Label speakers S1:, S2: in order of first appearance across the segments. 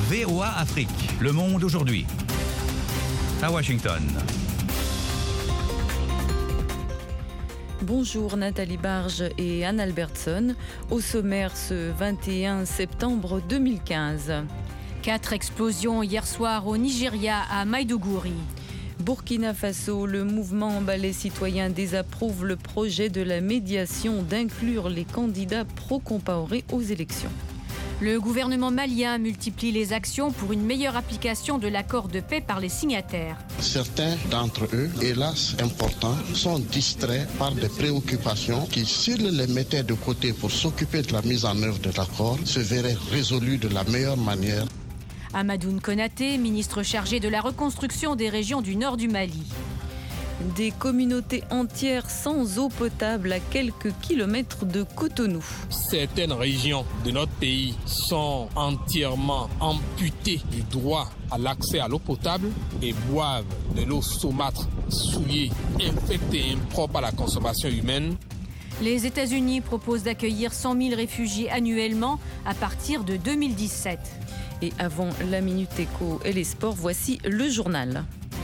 S1: VOA Afrique, le monde aujourd'hui. À Washington.
S2: Bonjour Nathalie Barge et Anne Albertson. Au sommaire ce 21 septembre 2015.
S3: 4 explosions hier soir au Nigeria à Maïdougouri.
S2: Burkina Faso, le mouvement Balai Citoyen désapprouve le projet de la médiation d'inclure les candidats pro-Compaoré aux élections.
S3: Le gouvernement malien multiplie les actions pour une meilleure application de l'accord de paix par les signataires.
S4: Certains d'entre eux, hélas importants, sont distraits par des préoccupations qui, s'ils les mettaient de côté pour s'occuper de la mise en œuvre de l'accord, se verraient résolues de la meilleure manière.
S3: Amadoune Konaté, ministre chargé de la reconstruction des régions du nord du Mali.
S2: Des communautés entières sans eau potable à quelques kilomètres de Cotonou.
S5: Certaines régions de notre pays sont entièrement amputées du droit à l'accès à l'eau potable et boivent de l'eau saumâtre, souillée, infectée et impropre à la consommation humaine.
S3: Les États-Unis proposent d'accueillir 100 000 réfugiés annuellement à partir de 2017.
S2: Et avant la Minute Éco et les sports, voici le journal.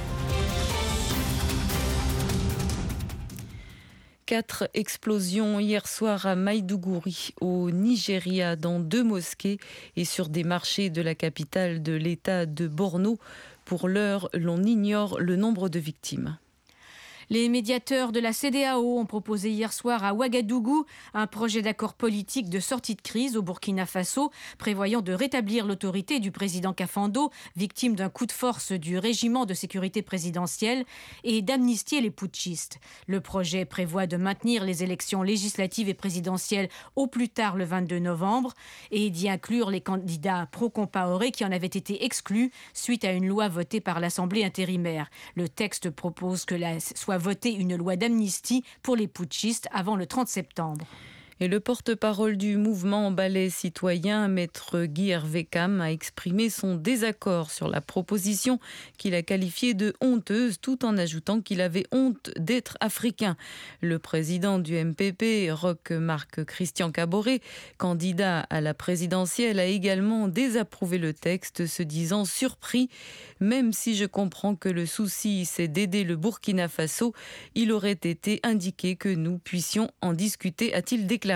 S2: 4 explosions hier soir à Maïdougouri, au Nigeria, dans 2 mosquées et sur des marchés de la capitale de l'État de Borno. Pour l'heure, l'on ignore le nombre de victimes.
S3: Les médiateurs de la CEDEAO ont proposé hier soir à Ouagadougou un projet d'accord politique de sortie de crise au Burkina Faso, prévoyant de rétablir l'autorité du président Kafando, victime d'un coup de force du régiment de sécurité présidentielle, et d'amnistier les putschistes. Le projet prévoit de maintenir les élections législatives et présidentielles au plus tard le 22 novembre et d'y inclure les candidats pro-Compaoré qui en avaient été exclus suite à une loi votée par l'Assemblée intérimaire. Le texte propose que soit votée une loi d'amnistie pour les putschistes avant le 30 septembre.
S2: Et le porte-parole du mouvement Balai Citoyen, maître Guy Hervé Cam, a exprimé son désaccord sur la proposition qu'il a qualifiée de honteuse, tout en ajoutant qu'il avait honte d'être africain. Le président du MPP, Roch Marc Christian Kaboré, candidat à la présidentielle, a également désapprouvé le texte, se disant surpris. Même si je comprends que le souci, c'est d'aider le Burkina Faso, il aurait été indiqué que nous puissions en discuter, a-t-il déclaré.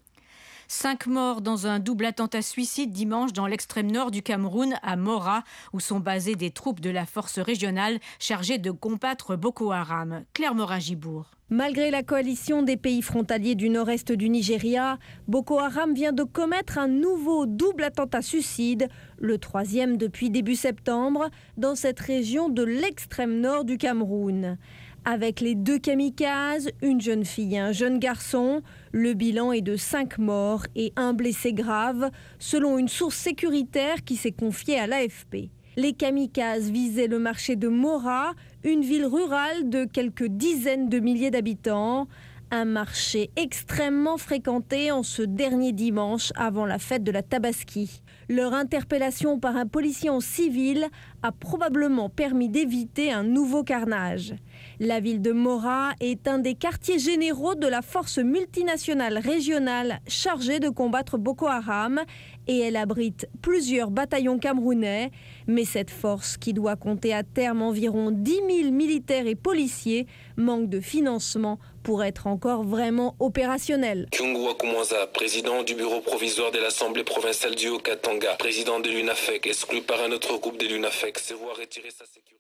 S3: 5 morts dans un double attentat suicide dimanche dans l'extrême nord du Cameroun, à Mora, où sont basées des troupes de la force régionale chargées de combattre Boko Haram. Claire Morin-Gibour.
S6: Malgré la coalition des pays frontaliers du nord-est du Nigeria, Boko Haram vient de commettre un nouveau double attentat suicide, le 3e depuis début septembre, dans cette région de l'extrême nord du Cameroun. Avec les 2 kamikazes, une jeune fille et un jeune garçon, le bilan est de 5 morts et 1 blessé grave, selon une source sécuritaire qui s'est confiée à l'AFP. Les kamikazes visaient le marché de Mora, une ville rurale de quelques dizaines de milliers d'habitants. Un marché extrêmement fréquenté en ce dernier dimanche avant la fête de la Tabaski. Leur interpellation par un policier en civil a probablement permis d'éviter un nouveau carnage. La ville de Mora est un des quartiers généraux de la force multinationale régionale chargée de combattre Boko Haram et elle abrite plusieurs bataillons camerounais. Mais cette force, qui doit compter à terme environ 10 000 militaires et policiers, manque de financement pour être encore vraiment opérationnelle.
S7: Kyungu Wakumwaza, président du bureau provisoire de l'Assemblée provinciale du Haut-Katanga, président de l'UNAFEC, exclu par un autre groupe de l'UNAFEC, se voit retirer sa sécurité.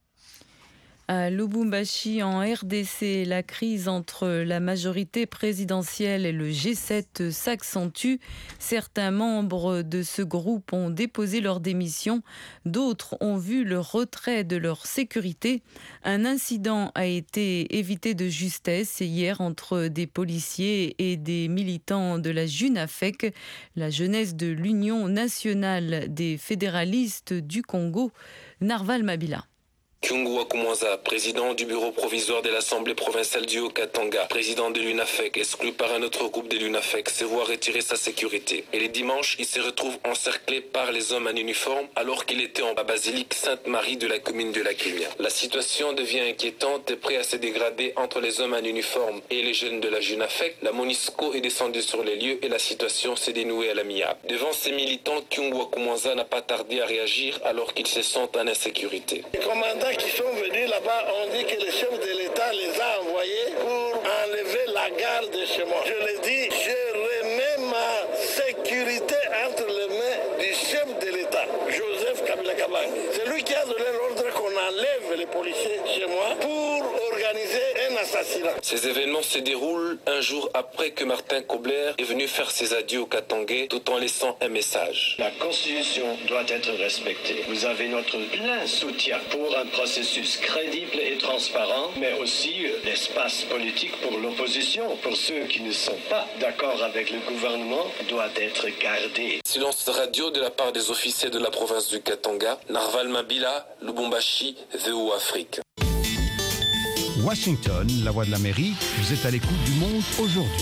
S2: À Lubumbashi, en RDC, la crise entre la majorité présidentielle et le G7 s'accentue. Certains membres de ce groupe ont déposé leur démission. D'autres ont vu le retrait de leur sécurité. Un incident a été évité de justesse hier entre des policiers et des militants de la JUNAFEC, la jeunesse de l'Union nationale des fédéralistes du Congo, Narval Mabila.
S7: Kyungu Wakumwanza, président du bureau provisoire de l'Assemblée provinciale du Haut-Katanga, président de l'UNAFEC, exclu par un autre groupe de l'UNAFEC, se voit retirer sa sécurité. Et les dimanches, il se retrouve encerclé par les hommes en uniforme alors qu'il était en basilique Sainte-Marie de la commune de Lakilia. La situation devient inquiétante et prête à se dégrader entre les hommes en uniforme et les jeunes de la UNAFEC. La MONUSCO est descendue sur les lieux et la situation s'est dénouée à l'amiable. Devant ces militants, Kyungu Wakumwanza n'a pas tardé à réagir alors qu'ils se sentent en insécurité.
S8: Les commandants qui sont venus là-bas ont dit que le chef de l'État les a envoyés pour enlever la garde de chez moi. Je le dis, je remets ma sécurité entre les mains du chef de l'État, Joseph Kabila Kabange. C'est lui qui a donné l'ordre qu'on enlève les policiers chez moi pour organiser un assassinat.
S7: Ces événements se déroulent un jour après que Martin Kobler est venu faire ses adieux au Katangais tout en laissant un message.
S9: La Constitution doit être respectée. Vous avez notre plein soutien pour un processus crédible et transparent, mais aussi l'espace politique pour l'opposition, pour ceux qui ne sont pas d'accord avec le gouvernement, doit être gardé.
S7: Silence radio de la part des officiers de la province du Katanga, Narval Mabila, Lubumbashi, VOA Afrique.
S1: Washington, la voix de l'Amérique, vous êtes à l'écoute du monde aujourd'hui.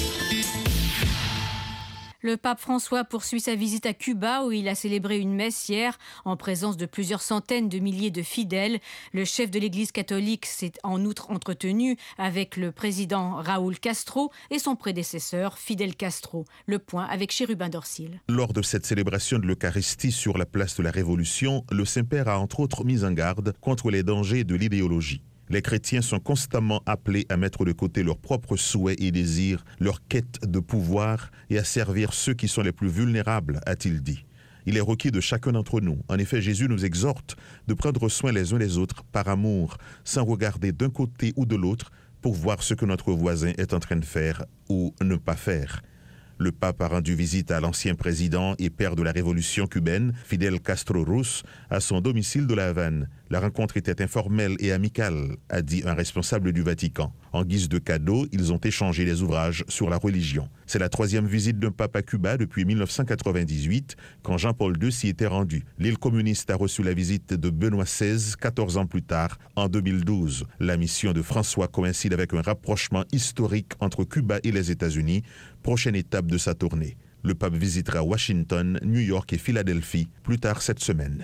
S3: Le pape François poursuit sa visite à Cuba où il a célébré une messe hier en présence de plusieurs centaines de milliers de fidèles. Le chef de l'Église catholique s'est en outre entretenu avec le président Raúl Castro et son prédécesseur Fidel Castro. Le point avec Chérubin Dorsil.
S10: Lors de cette célébration de l'Eucharistie sur la place de la Révolution, le Saint-Père a entre autres mis en garde contre les dangers de l'idéologie. Les chrétiens sont constamment appelés à mettre de côté leurs propres souhaits et désirs, leur quête de pouvoir et à servir ceux qui sont les plus vulnérables, a-t-il dit. Il est requis de chacun d'entre nous. En effet, Jésus nous exhorte de prendre soin les uns des autres par amour, sans regarder d'un côté ou de l'autre pour voir ce que notre voisin est en train de faire ou ne pas faire. Le pape a rendu visite à l'ancien président et père de la révolution cubaine, Fidel Castro Ruz, à son domicile de La Havane. La rencontre était informelle et amicale, a dit un responsable du Vatican. En guise de cadeau, ils ont échangé des ouvrages sur la religion. C'est la 3e visite d'un pape à Cuba depuis 1998, quand Jean-Paul II s'y était rendu. L'île communiste a reçu la visite de Benoît XVI 14 ans plus tard, en 2012. La mission de François coïncide avec un rapprochement historique entre Cuba et les États-Unis, prochaine étape de sa tournée. Le pape visitera Washington, New York et Philadelphie plus tard cette semaine.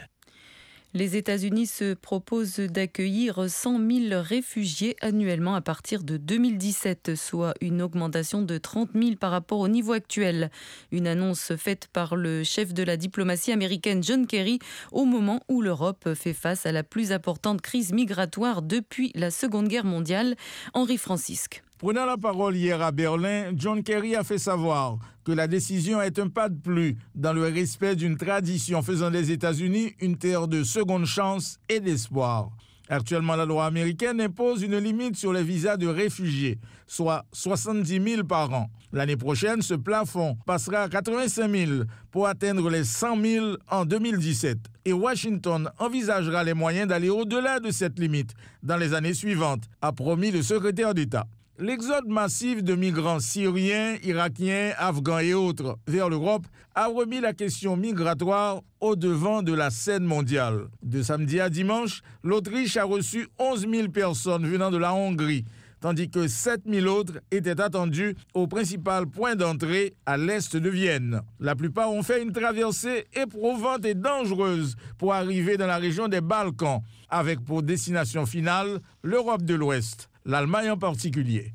S2: Les États-Unis se proposent d'accueillir 100 000 réfugiés annuellement à partir de 2017, soit une augmentation de 30 000 par rapport au niveau actuel. Une annonce faite par le chef de la diplomatie américaine John Kerry au moment où l'Europe fait face à la plus importante crise migratoire depuis la Seconde Guerre mondiale. Henri Francisque.
S11: Prenant la parole hier à Berlin, John Kerry a fait savoir que la décision est un pas de plus dans le respect d'une tradition faisant des États-Unis une terre de seconde chance et d'espoir. Actuellement, la loi américaine impose une limite sur les visas de réfugiés, soit 70 000 par an. L'année prochaine, ce plafond passera à 85 000 pour atteindre les 100 000 en 2017. Et Washington envisagera les moyens d'aller au-delà de cette limite dans les années suivantes, a promis le secrétaire d'État. L'exode massif de migrants syriens, irakiens, afghans et autres vers l'Europe a remis la question migratoire au devant de la scène mondiale. De samedi à dimanche, l'Autriche a reçu 11 000 personnes venant de la Hongrie, tandis que 7 000 autres étaient attendus au principal point d'entrée à l'est de Vienne. La plupart ont fait une traversée éprouvante et dangereuse pour arriver dans la région des Balkans, avec pour destination finale l'Europe de l'Ouest. L'Allemagne en particulier.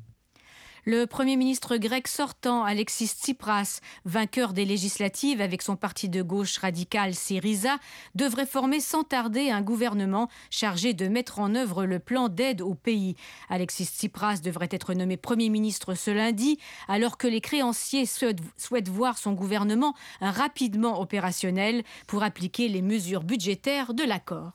S3: Le Premier ministre grec sortant, Alexis Tsipras, vainqueur des législatives avec son parti de gauche radical Syriza, devrait former sans tarder un gouvernement chargé de mettre en œuvre le plan d'aide au pays. Alexis Tsipras devrait être nommé Premier ministre ce lundi, alors que les créanciers souhaitent voir son gouvernement rapidement opérationnel pour appliquer les mesures budgétaires de l'accord.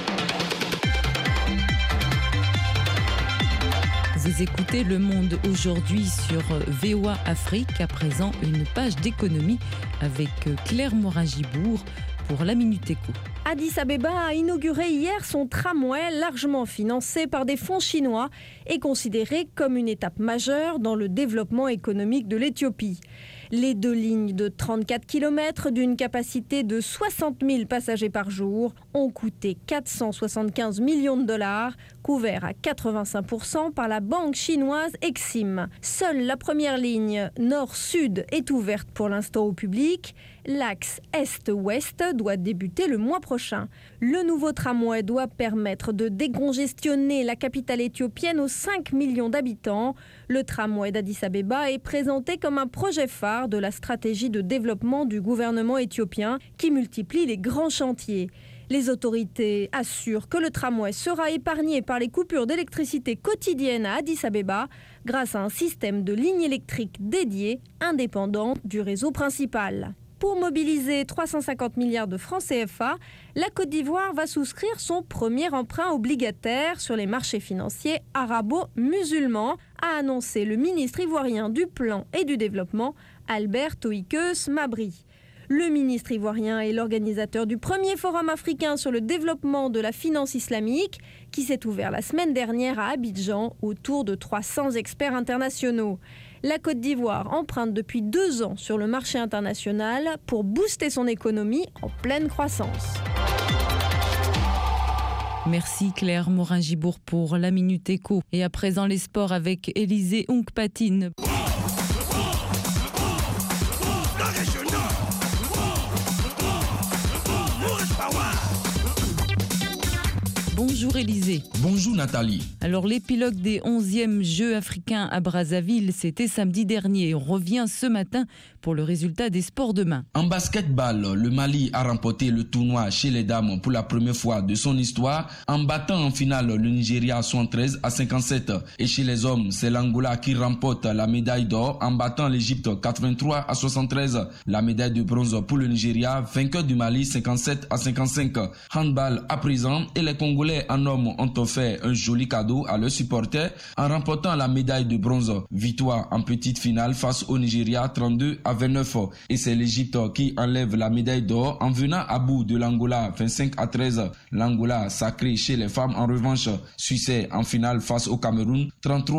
S2: Vous écoutez Le Monde aujourd'hui sur VOA Afrique. À présent, une page d'économie avec Claire Morin-Gibourg pour la Minute Éco.
S6: Addis Abeba a inauguré hier son tramway largement financé par des fonds chinois et considéré comme une étape majeure dans le développement économique de l'Éthiopie. Les 2 lignes de 34 km d'une capacité de 60 000 passagers par jour ont coûté 475 millions de dollars, couverts à 85% par la banque chinoise Exim. Seule la première ligne nord-sud est ouverte pour l'instant au public. L'axe est-ouest doit débuter le mois prochain. Le nouveau tramway doit permettre de décongestionner la capitale éthiopienne aux 5 millions d'habitants. Le tramway d'Addis Abeba est présenté comme un projet phare de la stratégie de développement du gouvernement éthiopien qui multiplie les grands chantiers. Les autorités assurent que le tramway sera épargné par les coupures d'électricité quotidiennes à Addis Abeba grâce à un système de lignes électriques dédiées, indépendant du réseau principal. Pour mobiliser 350 milliards de francs CFA, la Côte d'Ivoire va souscrire son premier emprunt obligataire sur les marchés financiers arabo-musulmans, a annoncé le ministre ivoirien du Plan et du Développement, Albert Toïkeus Mabri. Le ministre ivoirien est l'organisateur du premier forum africain sur le développement de la finance islamique qui s'est ouvert la semaine dernière à Abidjan autour de 300 experts internationaux. La Côte d'Ivoire emprunte depuis 2 ans sur le marché international pour booster son économie en pleine croissance.
S2: Merci Claire Morin-Gibour pour la Minute Éco. Et à présent les sports avec Élisée Onkpatine. Bonjour Élisée.
S12: Bonjour Nathalie.
S2: Alors l'épilogue des 11e Jeux africains à Brazzaville, c'était samedi dernier. On revient ce matin pour le résultat des sports de main.
S12: En basketball, le Mali a remporté le tournoi chez les dames pour la première fois de son histoire en battant en finale le Nigeria 73-57. Et chez les hommes, c'est l'Angola qui remporte la médaille d'or en battant l'Égypte 83-73. La médaille de bronze pour le Nigeria, vainqueur du Mali 57-55. Handball à présent et les Congolais en hommes ont offert un joli cadeau à leurs supporters en remportant la médaille de bronze. Victoire en petite finale face au Nigeria 32-29. Et c'est l'Égypte qui enlève la médaille d'or en venant à bout de l'Angola 25-13. L'Angola sacré chez les femmes en revanche succès en finale face au Cameroun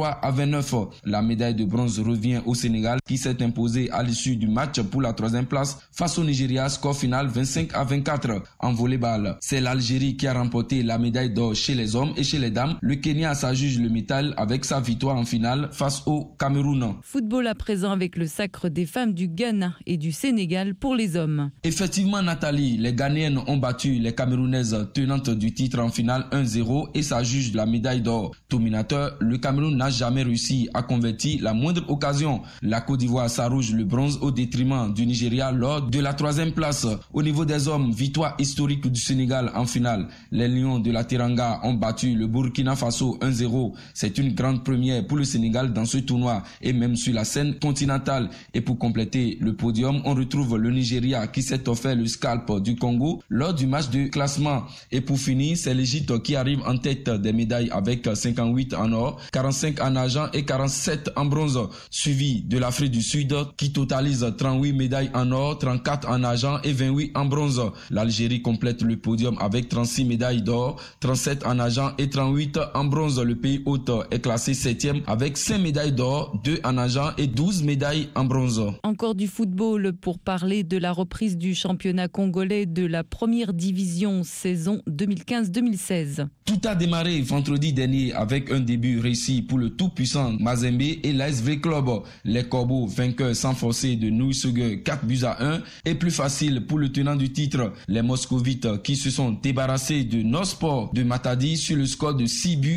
S12: 33-29. La médaille de bronze revient au Sénégal qui s'est imposé à l'issue du match pour la 3e place face au Nigeria, score final 25-24. En volleyball, c'est l'Algérie qui a remporté la médaille d'or chez les hommes et chez les dames. Le Kenya s'ajuge le métal avec sa victoire en finale face au Cameroun.
S2: Football à présent avec le sacre des femmes du Ghana et du Sénégal pour les hommes.
S12: Effectivement Nathalie, les Ghanéennes ont battu les Camerounaises tenantes du titre en finale 1-0 et s'ajuge la médaille d'or. Dominateur, le Cameroun n'a jamais réussi à convertir la moindre occasion. La Côte d'Ivoire s'arroge le bronze au détriment du Nigeria lors de la 3e place. Au niveau des hommes, victoire historique du Sénégal en finale. Les Lions de la Teranga ont battu le Burkina Faso 1-0. C'est une grande première pour le Sénégal dans ce tournoi et même sur la scène continentale. Et pour compléter le podium, on retrouve le Nigeria qui s'est offert le scalp du Congo lors du match de classement. Et pour finir, c'est l'Égypte qui arrive en tête des médailles avec 58 en or, 45 en argent et 47 en bronze, suivi de l'Afrique du Sud qui totalise 38 médailles en or, 34 en argent et 28 en bronze. L'Algérie complète le podium avec 36 médailles d'or, 37 en argent et 38 en bronze. Le pays hôte est classé 7e avec 5 médailles d'or, 2 en argent et 12 médailles en bronze.
S2: Encore du football pour parler de la reprise du championnat congolais de la première division saison 2015-2016.
S12: Tout a démarré vendredi dernier avec un début réussi pour le tout-puissant Mazembe et l'ASV Club. Les Corbeaux vainqueurs sans forcer de Nouissugue 4-1 et plus facile pour le tenant du titre, les Moscovites qui se sont débarrassés de Nosport de Matadi sur le score de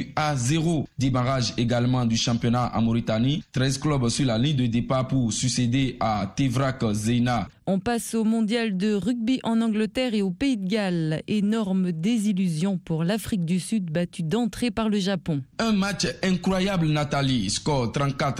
S12: 6-0. Démarrage également du championnat en Mauritanie, 13 clubs sur la ligne de départ pour succéder à Tevrak Zeina.
S2: On passe au mondial de rugby en Angleterre et au Pays de Galles. Énorme désillusion pour l'Afrique du Sud battue d'entrée par le Japon.
S12: Un match incroyable Nathalie, score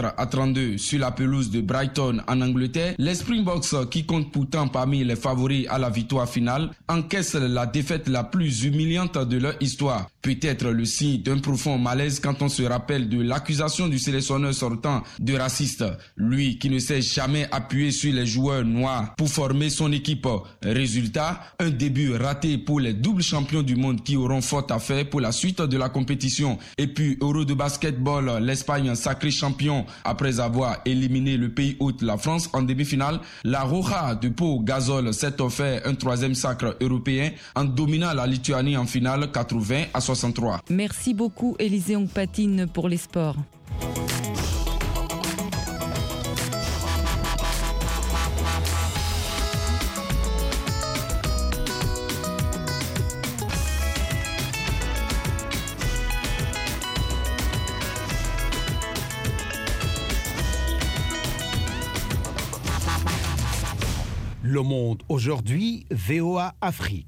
S12: 34-32 sur la pelouse de Brighton en Angleterre. Les Springboks qui comptent pourtant parmi les favoris à la victoire finale encaissent la défaite la plus humiliante de leur histoire. Peut-être le signe d'un profond malaise quand on se rappelle de l'accusation du sélectionneur sortant de raciste. Lui qui ne s'est jamais appuyé sur les joueurs noirs pour former son équipe. Résultat, un début raté pour les doubles champions du monde qui auront fort à faire pour la suite de la compétition. Et puis, Euro de basketball, l'Espagne sacré champion après avoir éliminé le pays hôte, la France, en demi-finale. La Roja de Pau Gasol s'est offert un troisième sacre européen en dominant la Lituanie en finale 80-63.
S2: Merci beaucoup Élisée Ongpatine pour les sports.
S13: Le Monde aujourd'hui, VOA Afrique.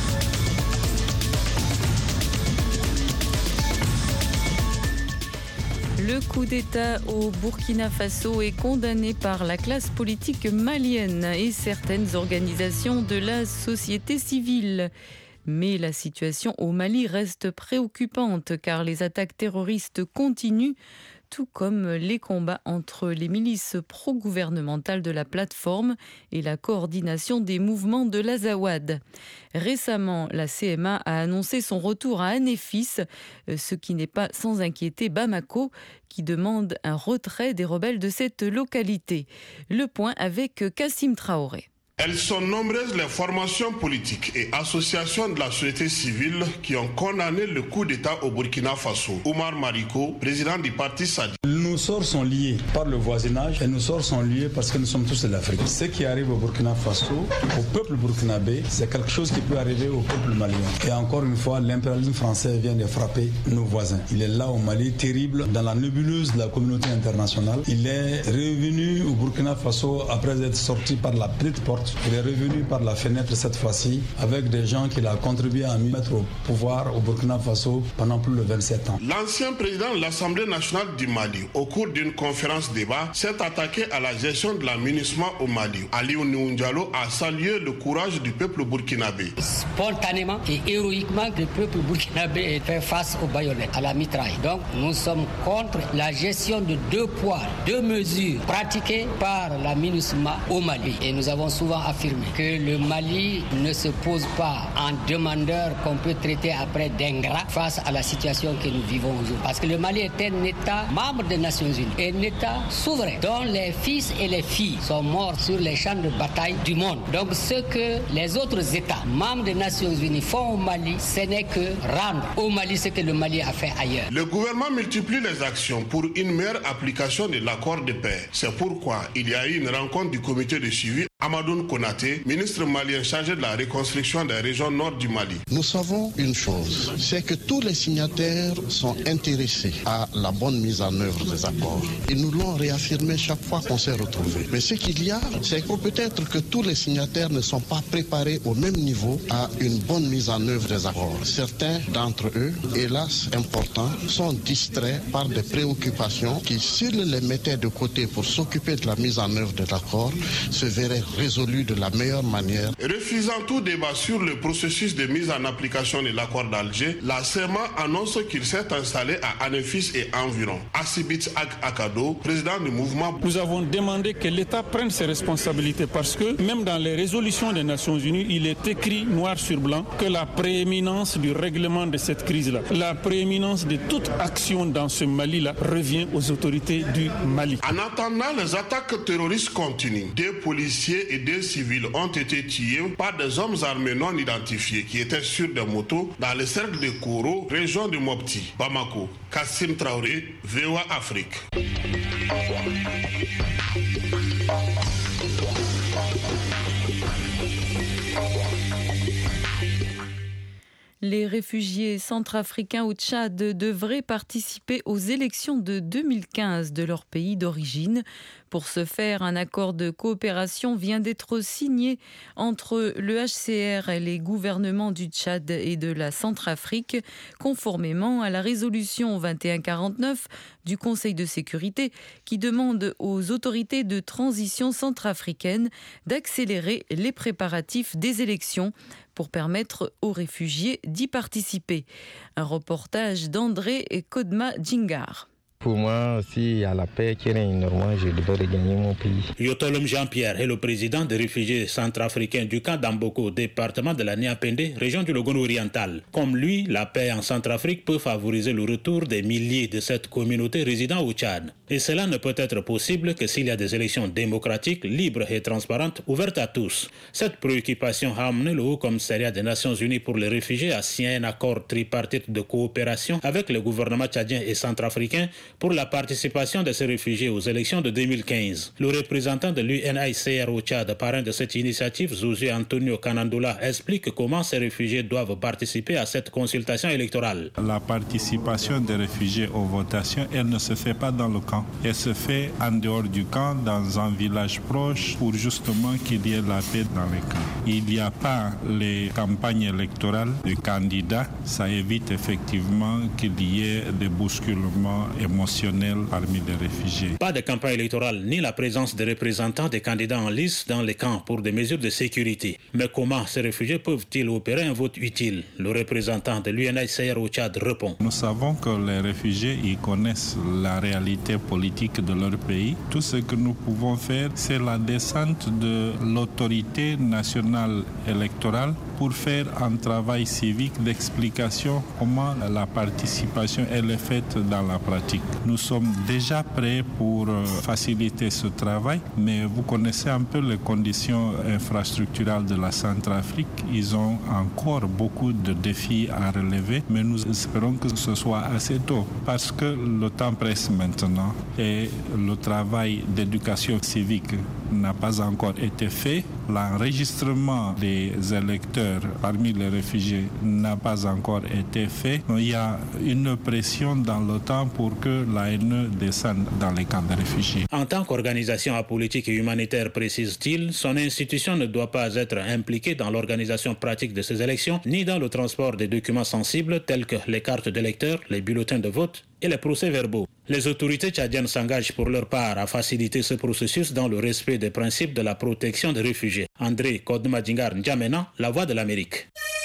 S2: Le coup d'État au Burkina Faso est condamné par la classe politique malienne et certaines organisations de la société civile. Mais la situation au Mali reste préoccupante car les attaques terroristes continuent, tout comme les combats entre les milices pro-gouvernementales de la plateforme et la coordination des mouvements de l'Azawad. Récemment, la CMA a annoncé son retour à Anéfis, ce qui n'est pas sans inquiéter Bamako, qui demande un retrait des rebelles de cette localité. Le point avec Kassim Traoré.
S8: Elles sont nombreuses les formations politiques et associations de la société civile qui ont condamné le coup d'État au Burkina Faso. Oumar Mariko, président du parti Sadi.
S14: Nos sorts sont liés par le voisinage et nos sorts sont liés parce que nous sommes tous de l'Afrique. Ce qui arrive au Burkina Faso, au peuple burkinabé, c'est quelque chose qui peut arriver au peuple malien. Et encore une fois, l'impérialisme français vient de frapper nos voisins. Il est là au Mali, terrible, dans la nébuleuse de la communauté internationale. Il est revenu au Burkina Faso après être sorti par la petite porte. Il est revenu par la fenêtre cette fois-ci avec des gens qu'il a contribué à mettre au pouvoir au Burkina Faso pendant plus de 27 ans.
S8: L'ancien président de l'Assemblée nationale du Mali, au cours d'une conférence débat, s'est attaqué à la gestion de la MINUSMA au Mali. Aliou Ndiallo a salué le courage du peuple burkinabé.
S15: Spontanément et héroïquement, le peuple burkinabé est fait face aux baïonnettes, à la mitraille. Donc nous sommes contre la gestion de 2 poids, 2 mesures pratiquées par la MINUSMA au Mali. Et nous avons souvent affirmé que le Mali ne se pose pas en demandeur qu'on peut traiter après d'ingrat face à la situation que nous vivons aujourd'hui. Parce que le Mali est un État membre des Nations Unies, un État souverain dont les fils et les filles sont morts sur les champs de bataille du monde. Donc ce que les autres États membres des Nations Unies font au Mali, ce n'est que rendre au Mali ce que le Mali a fait ailleurs.
S8: Le gouvernement multiplie les actions pour une meilleure application de l'accord de paix. C'est pourquoi il y a eu une rencontre du comité de suivi. Amadoun Konaté, ministre malien chargé de la reconstruction des régions nord du Mali.
S4: Nous savons une chose, c'est que tous les signataires sont intéressés à la bonne mise en œuvre des accords. Ils nous l'ont réaffirmé chaque fois qu'on s'est retrouvés. Mais ce qu'il y a, c'est que peut-être que tous les signataires ne sont pas préparés au même niveau à une bonne mise en œuvre des accords. Certains d'entre eux, hélas importants, sont distraits par des préoccupations qui, s'ils les mettaient de côté pour s'occuper de la mise en œuvre des accords, se verraient résolu de la meilleure manière.
S8: Refusant tout débat sur le processus de mise en application de l'accord d'Alger, la CEMA annonce qu'il s'est installé à Anéfis et environ. Assibit Akado, président du mouvement.
S16: Nous avons demandé que l'État prenne ses responsabilités parce que même dans les résolutions des Nations Unies, il est écrit noir sur blanc que la prééminence du règlement de cette crise-là, la prééminence de toute action dans ce Mali-là revient aux autorités du Mali.
S8: En attendant, les attaques terroristes continuent. Des policiers et des civils ont été tués par des hommes armés non identifiés qui étaient sur des motos dans le cercle de Koro, région de Mopti. Bamako, Kassim Traoré, VOA Afrique.
S2: Les réfugiés centrafricains au Tchad devraient participer aux élections de 2015 de leur pays d'origine. Pour ce faire, un accord de coopération vient d'être signé entre le HCR et les gouvernements du Tchad et de la Centrafrique, conformément à la résolution 2149 du Conseil de sécurité qui demande aux autorités de transition centrafricaines d'accélérer les préparatifs des élections pour permettre aux réfugiés d'y participer. Un reportage d'André Kodma Djingar.
S17: Pour moi, s'il y a la paix qui règne normalement, je devrais regagner mon pays.
S18: Yotolom Jean-Pierre est le président des réfugiés centrafricains du camp d'Amboko, département de la Niapende, région du Logone oriental. Comme lui, la paix en Centrafrique peut favoriser le retour des milliers de cette communauté résidant au Tchad. Et cela ne peut être possible que s'il y a des élections démocratiques, libres et transparentes, ouvertes à tous. Cette préoccupation a amené le Haut-Commissariat des Nations Unies pour les réfugiés à signer un accord tripartite de coopération avec le gouvernement tchadien et centrafricain pour la participation de ces réfugiés aux élections de 2015. Le représentant de l'UNHCR au Tchad, parrain de cette initiative, Zouzé Antonio Kanandoula, explique comment ces réfugiés doivent participer à cette consultation électorale.
S19: La participation des réfugiés aux votations, elle ne se fait pas dans le camp. Elle se fait en dehors du camp, dans un village proche, pour justement qu'il y ait la paix dans les camps. Il n'y a pas les campagnes électorales de candidats. Ça évite effectivement qu'il y ait des bousculements émotionnels parmi les réfugiés.
S18: Pas de campagne électorale ni la présence des représentants des candidats en lice dans les camps pour des mesures de sécurité. Mais comment ces réfugiés peuvent-ils opérer un vote utile? Le représentant de l'UNHCR au Tchad répond.
S19: Nous savons que les réfugiés, ils connaissent la réalité politique de leur pays. Tout ce que nous pouvons faire, c'est la descente de l'autorité nationale électorale pour faire un travail civique d'explication comment la participation elle est faite dans la pratique. Nous sommes déjà prêts pour faciliter ce travail, mais vous connaissez un peu les conditions infrastructurales de la Centrafrique. Ils ont encore beaucoup de défis à relever, mais nous espérons que ce soit assez tôt parce que le temps presse maintenant et le travail d'éducation civique n'a pas encore été fait. L'enregistrement des électeurs parmi les réfugiés n'a pas encore été fait. Il y a une pression dans le temps pour que l'ANE descende dans les camps de réfugiés.
S18: En tant qu'organisation apolitique et humanitaire, précise-t-il, son institution ne doit pas être impliquée dans l'organisation pratique de ces élections, ni dans le transport des documents sensibles tels que les cartes d'électeurs, les bulletins de vote et les procès-verbaux. Les autorités tchadiennes s'engagent pour leur part à faciliter ce processus dans le respect des principes de la protection des réfugiés. André Kodmadingar N'Djamena, La Voix de l'Amérique.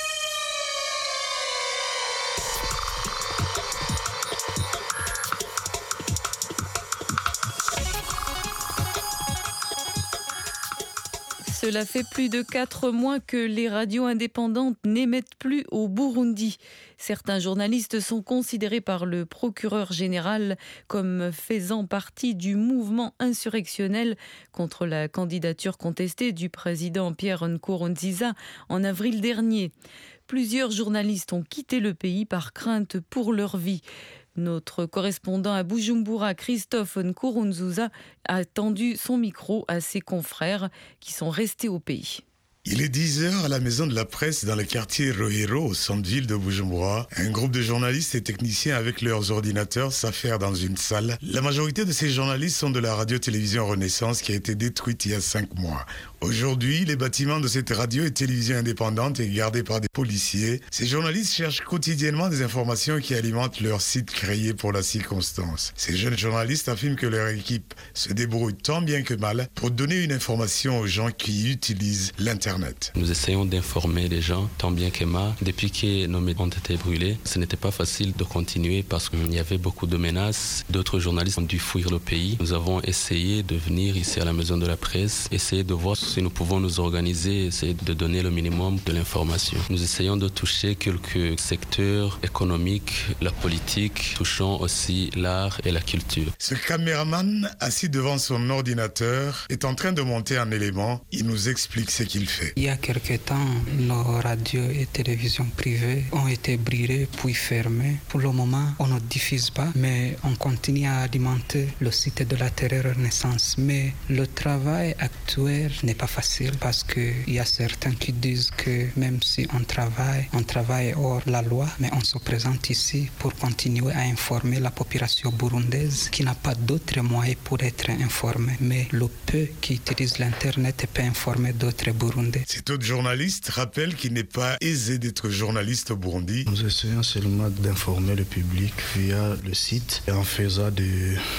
S2: Cela fait plus de 4 mois que les radios indépendantes n'émettent plus au Burundi. Certains journalistes sont considérés par le procureur général comme faisant partie du mouvement insurrectionnel contre la candidature contestée du président Pierre Nkurunziza en avril dernier. Plusieurs journalistes ont quitté le pays par crainte pour leur vie. Notre correspondant à Bujumbura, Christophe Nkurunziza, a tendu son micro à ses confrères qui sont restés au pays.
S20: Il est 10h à la maison de la presse dans le quartier Rohero, au centre-ville de Bujumbura. Un groupe de journalistes et techniciens avec leurs ordinateurs s'affairent dans une salle. La majorité de ces journalistes sont de la radio-télévision Renaissance qui a été détruite il y a 5 mois. Aujourd'hui, les bâtiments de cette radio et télévision indépendante est gardé par des policiers. Ces journalistes cherchent quotidiennement des informations qui alimentent leur site créé pour la circonstance. Ces jeunes journalistes affirment que leur équipe se débrouille tant bien que mal pour donner une information aux gens qui utilisent l'Internet.
S21: Nous essayons d'informer les gens tant bien que mal. Depuis que nos médias ont été brûlés, ce n'était pas facile de continuer parce qu'il y avait beaucoup de menaces. D'autres journalistes ont dû fuir le pays. Nous avons essayé de venir ici à la maison de la presse, essayer de voir si nous pouvons nous organiser, essayer de donner le minimum de l'information. Nous essayons de toucher quelques secteurs économiques, la politique, touchant aussi l'art et la culture.
S20: Ce caméraman, assis devant son ordinateur, est en train de monter un élément. Il nous explique ce qu'il fait.
S22: Il y a quelque temps, nos radios et télévisions privées ont été brûlées puis fermées. Pour le moment, on ne diffuse pas, mais on continue à alimenter le site de la terreur Renaissance. Mais le travail actuel n'est pas facile parce qu'il y a certains qui disent que même si on travaille hors la loi, mais on se présente ici pour continuer à informer la population burundaise qui n'a pas d'autres moyens pour être informée. Mais le peu qui utilise l'Internet peut informer d'autres Burundais.
S20: Cet autre journaliste rappelle qu'il n'est pas aisé d'être journaliste au Burundi.
S23: Nous essayons seulement d'informer le public via le site et en faisant des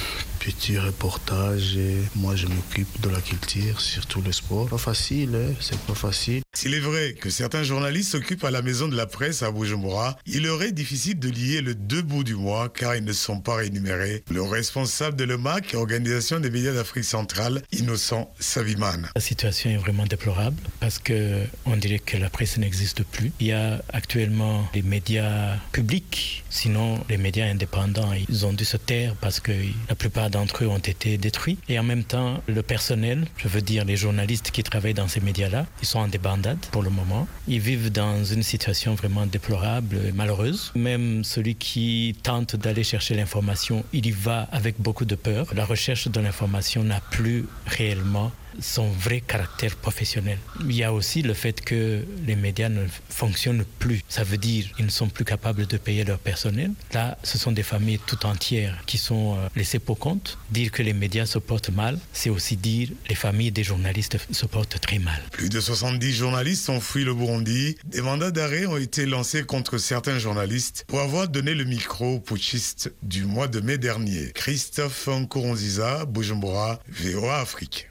S4: petits reportages. Et moi, je m'occupe de la culture, surtout le sport. Pas facile, c'est pas facile.
S20: S'il est vrai que certains journalistes s'occupent à la maison de la presse à Bujumbura, il leur est difficile de lier le 2 bouts du mois car ils ne sont pas rémunérés. Le responsable de l'EMAC, Organisation des médias d'Afrique centrale, Innocent Saviman.
S5: La situation est vraiment déplorable parce qu'on dirait que la presse n'existe plus. Il y a actuellement les médias publics, sinon les médias indépendants, ils ont dû se taire parce que la plupart d'entre eux ont été détruits. Et en même temps, le personnel, je veux dire les journalistes qui travaillent dans ces médias-là, ils sont en débandade pour le moment. Ils vivent dans une situation vraiment déplorable et malheureuse. Même celui qui tente d'aller chercher l'information, il y va avec beaucoup de peur. La recherche de l'information n'a plus réellement son vrai caractère professionnel. Il y a aussi le fait que les médias ne fonctionnent plus. Ça veut dire qu'ils ne sont plus capables de payer leur personnel. Là, ce sont des familles tout entières qui sont laissées pour compte. Dire que les médias se portent mal, c'est aussi dire que les familles des journalistes se portent très mal.
S20: Plus de 70 journalistes ont fui le Burundi. Des mandats d'arrêt ont été lancés contre certains journalistes pour avoir donné le micro aux putschistes du mois de mai dernier. Christophe Nkurunziza, Bujumbura, VOA Afrique.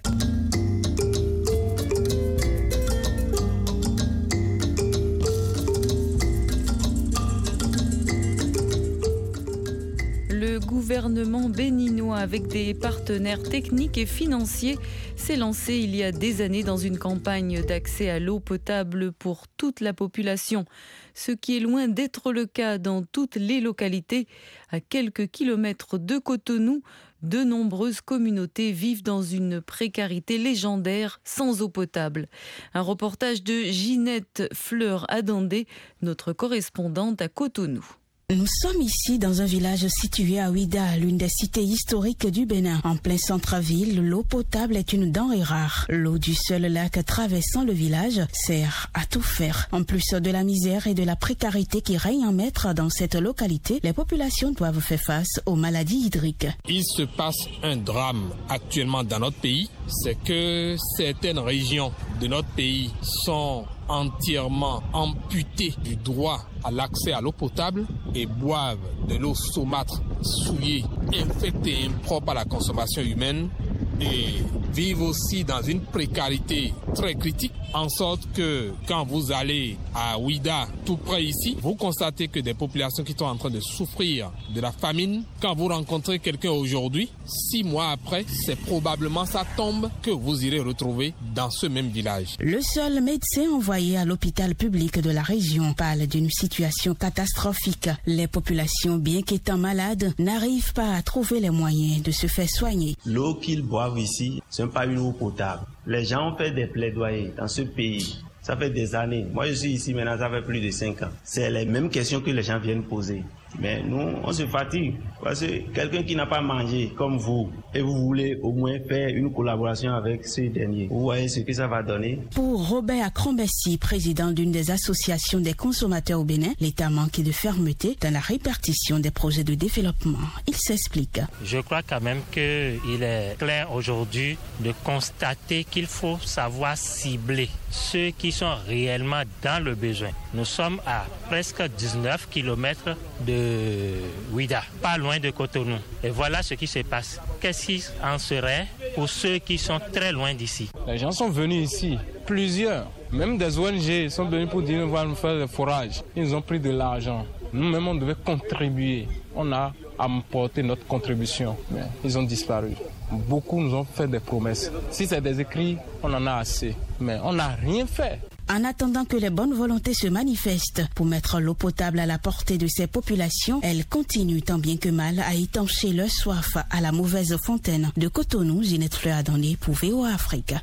S2: Le gouvernement béninois, avec des partenaires techniques et financiers, s'est lancé il y a des années dans une campagne d'accès à l'eau potable pour toute la population, ce qui est loin d'être le cas dans toutes les localités. À quelques kilomètres de Cotonou, de nombreuses communautés vivent dans une précarité légendaire sans eau potable. Un reportage de Ginette Fleur-Adandé, notre correspondante à Cotonou.
S9: Nous sommes ici dans un village situé à Ouida, l'une des cités historiques du Bénin. En plein centre-ville, l'eau potable est une denrée rare. L'eau du seul lac traversant le village sert à tout faire. En plus de la misère et de la précarité qui règne en maître dans cette localité, les populations doivent faire face aux maladies hydriques.
S23: Il se passe un drame actuellement dans notre pays, c'est que certaines régions de notre pays sont entièrement amputées du droit à l'accès à l'eau potable et boivent de l'eau saumâtre, souillée, infecte et impropre à la consommation humaine, et vivent aussi dans une précarité très critique, en sorte que quand vous allez à Ouida, tout près ici, vous constatez que des populations qui sont en train de souffrir de la famine, quand vous rencontrez quelqu'un aujourd'hui, 6 mois après, c'est probablement sa tombe que vous irez retrouver dans ce même village.
S9: Le seul médecin envoyé à l'hôpital public de la région parle d'une situation catastrophique. Les populations, bien qu'étant malades, n'arrivent pas à trouver les moyens de se faire soigner.
S24: L'eau qu'ils boivent ici, ce n'est pas une eau potable. Les gens ont fait des plaidoyers dans ce pays. Ça fait des années. Moi, je suis ici maintenant, ça fait plus de 5 ans. C'est les mêmes questions que les gens viennent poser. Mais nous, on se fatigue. Parce que quelqu'un qui n'a pas mangé comme vous, et vous voulez au moins faire une collaboration avec ce dernier, vous voyez ce que ça va donner.
S9: Pour Robert Akrombessi, président d'une des associations des consommateurs au Bénin, l'État manque de fermeté dans la répartition des projets de développement. Il s'explique.
S25: Je crois quand même qu'il est clair aujourd'hui de constater qu'il faut savoir cibler ceux qui sont réellement dans le besoin. Nous sommes à presque 19 km de Ouida, pas loin de Cotonou. Et voilà ce qui se passe. Qu'est-ce qui en serait pour ceux qui sont très loin d'ici?
S26: Les gens sont venus ici, plusieurs. Même des ONG sont venus pour dire qu'on va nous faire des forages. Ils ont pris de l'argent. Nous-mêmes, on devait contribuer. On a apporté notre contribution, mais ils ont disparu. Beaucoup nous ont fait des promesses. Si c'est des écrits, on en a assez. Mais on n'a rien fait.
S9: En attendant que les bonnes volontés se manifestent pour mettre l'eau potable à la portée de ces populations, elles continuent tant bien que mal à étancher leur soif à la mauvaise fontaine. De Cotonou, Ginette Fleur-Adandé pour VOA Afrique.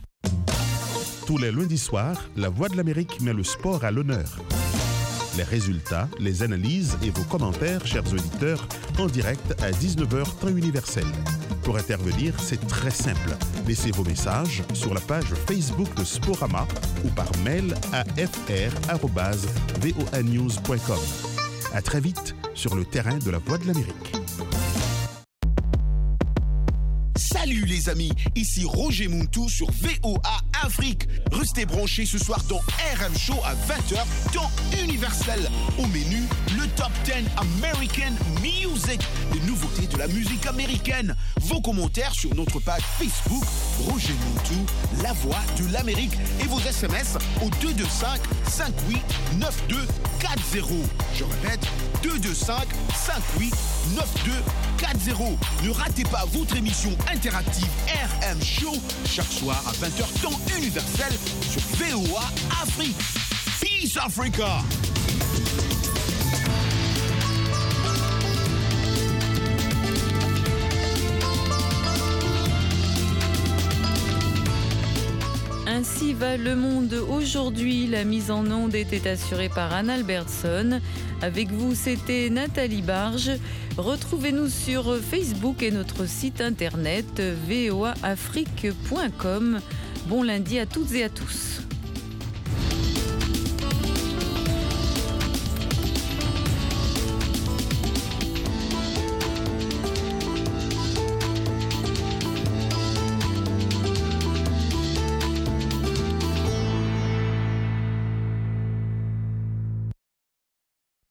S10: Tous les lundis soirs, La Voix de l'Amérique met le sport à l'honneur. Les résultats, les analyses et vos commentaires, chers auditeurs, en direct à 19h temps universel. Pour intervenir, c'est très simple. Laissez vos messages sur la page Facebook de Sporama ou par mail à fr@voanews.com. À très vite sur le terrain de La Voix de l'Amérique.
S27: Salut les amis, ici Roger Muntou sur VOA
S1: Afrique. Restez branchés ce soir dans RM Show à 20h, temps universel. Au menu, le Top 10 American Music, les nouveautés de la musique américaine. Vos commentaires sur notre page Facebook, Roger Montou, la voix de l'Amérique, et vos SMS au 225 58 9240. Je répète, 225 58 9240. Ne ratez pas votre émission interactive RM Show chaque soir à 20h temps universel sur VOA Afrique. Peace Africa.
S2: Ainsi va le monde aujourd'hui. La mise en onde était assurée par Anne Albertson. Avec vous, c'était Nathalie Barge. Retrouvez-nous sur Facebook et notre site internet voaafrique.com. Bon lundi à toutes et à tous.